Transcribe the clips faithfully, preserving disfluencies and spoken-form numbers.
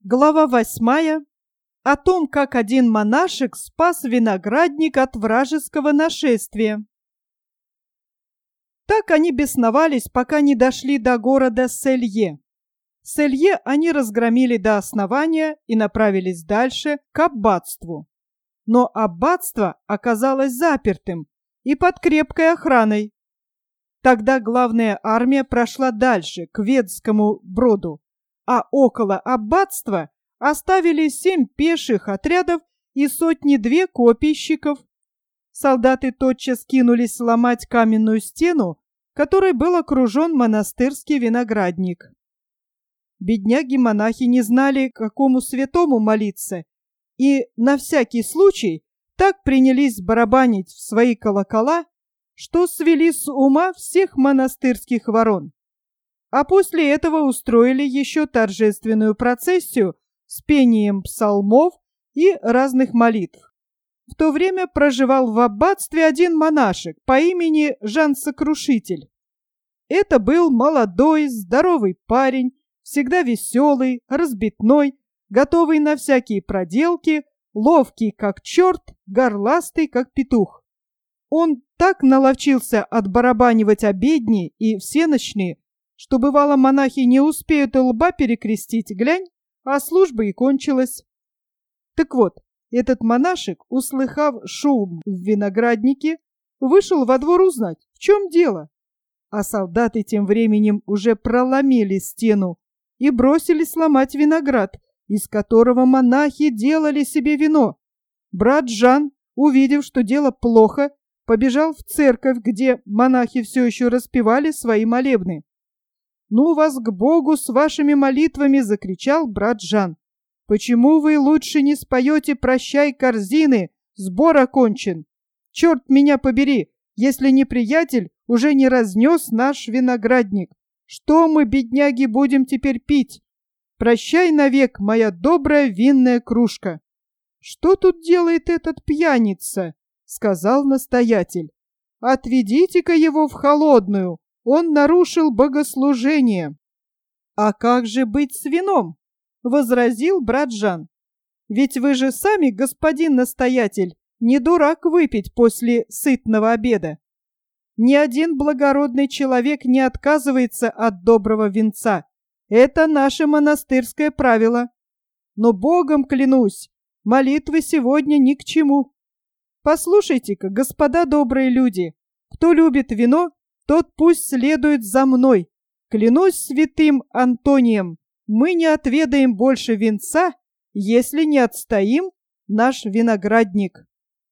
Глава восьмая. О том, как один монашек спас виноградник от вражеского нашествия. Так они бесновались, пока не дошли до города Селье. Селье они разгромили до основания и направились дальше к аббатству. Но аббатство оказалось запертым и под крепкой охраной. Тогда главная армия прошла дальше, к Ведскому броду, а около аббатства оставили семь пеших отрядов и сотни-две копейщиков. Солдаты тотчас кинулись ломать каменную стену, которой был окружен монастырский виноградник. Бедняги-монахи не знали, к какому святому молиться, и на всякий случай так принялись барабанить в свои колокола, что свели с ума всех монастырских ворон. А после этого устроили еще торжественную процессию с пением псалмов и разных молитв. В то время проживал в аббатстве один монашек по имени Жан-Сокрушитель. Это был молодой, здоровый парень, всегда веселый, разбитной, готовый на всякие проделки, ловкий как черт, горластый как петух. Он так наловчился отбарабанивать обедни и всенощные, что бывало монахи не успеют и лба перекрестить, глянь, а служба и кончилась. Так вот, этот монашек, услыхав шум в винограднике, вышел во двор узнать, в чем дело. А солдаты тем временем уже проломили стену и бросились ломать виноград, из которого монахи делали себе вино. Брат Жан, увидев, что дело плохо, побежал в церковь, где монахи все еще распевали свои молебны. «Ну вас к Богу с вашими молитвами!» — закричал брат Жан. «Почему вы лучше не споете «Прощай, корзины», сбор окончен? Черт меня побери, если неприятель уже не разнес наш виноградник. Что мы, бедняги, будем теперь пить? Прощай навек, моя добрая винная кружка!» «Что тут делает этот пьяница?» — сказал настоятель. «Отведите-ка его в холодную. Он нарушил богослужение». «А как же быть с вином?» — возразил брат Жан. «Ведь вы же сами, господин настоятель, не дурак выпить после сытного обеда. Ни один благородный человек не отказывается от доброго винца. Это наше монастырское правило. Но Богом клянусь, молитвы сегодня ни к чему. Послушайте-ка, господа добрые люди, кто любит вино, тот пусть следует за мной. Клянусь святым Антонием, мы не отведаем больше винца, если не отстоим наш виноградник».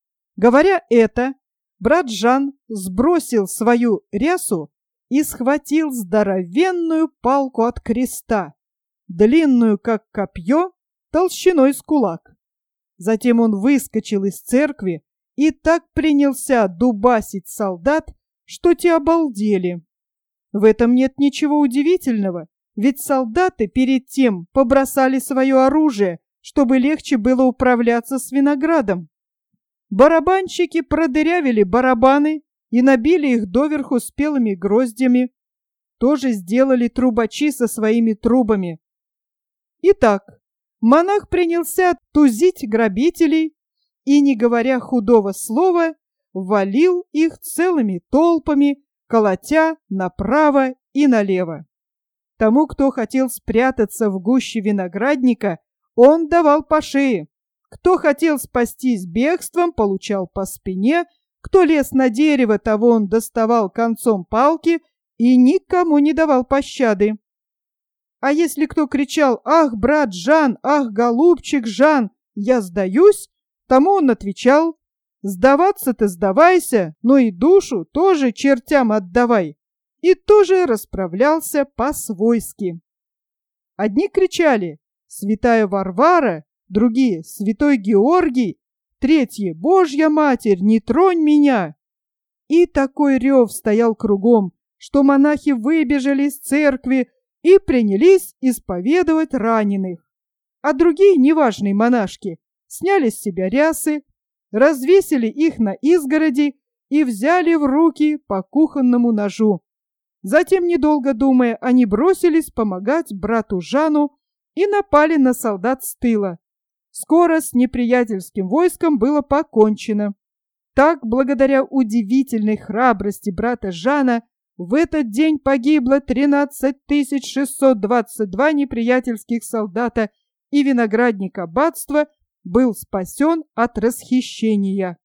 Говоря это, брат Жан сбросил свою рясу и схватил здоровенную палку от креста, длинную как копье, толщиной с кулак. Затем он выскочил из церкви и так принялся дубасить солдат, что те обалдели. В этом нет ничего удивительного, ведь солдаты перед тем побросали свое оружие, чтобы легче было управляться с виноградом. Барабанщики продырявили барабаны и набили их доверху спелыми гроздями. Тоже сделали трубачи со своими трубами. Итак, монах принялся тузить грабителей и, не говоря худого слова, валил их целыми толпами, колотя направо и налево. Тому, кто хотел спрятаться в гуще виноградника, он давал по шее. Кто хотел спастись бегством, получал по спине. Кто лез на дерево, того он доставал концом палки и никому не давал пощады. А если кто кричал: «Ах, брат Жан! Ах, голубчик Жан! Я сдаюсь!», тому он отвечал: «Сдаваться-то сдавайся, но и душу тоже чертям отдавай», и тоже расправлялся по-свойски. Одни кричали: «Святая Варвара», другие: «Святой Георгий», третьи: «Божья Матерь, не тронь меня!» И такой рев стоял кругом, что монахи выбежали из церкви и принялись исповедовать раненых. А другие неважные монашки сняли с себя рясы, развесили их на изгороди и взяли в руки по кухонному ножу. Затем, недолго думая, они бросились помогать брату Жану и напали на солдат с тыла. Скоро с неприятельским войском было покончено. Так, благодаря удивительной храбрости брата Жана, в этот день погибло тринадцать тысяч шестьсот двадцать два неприятельских солдата, и виноградник аббатства был спасен от расхищения.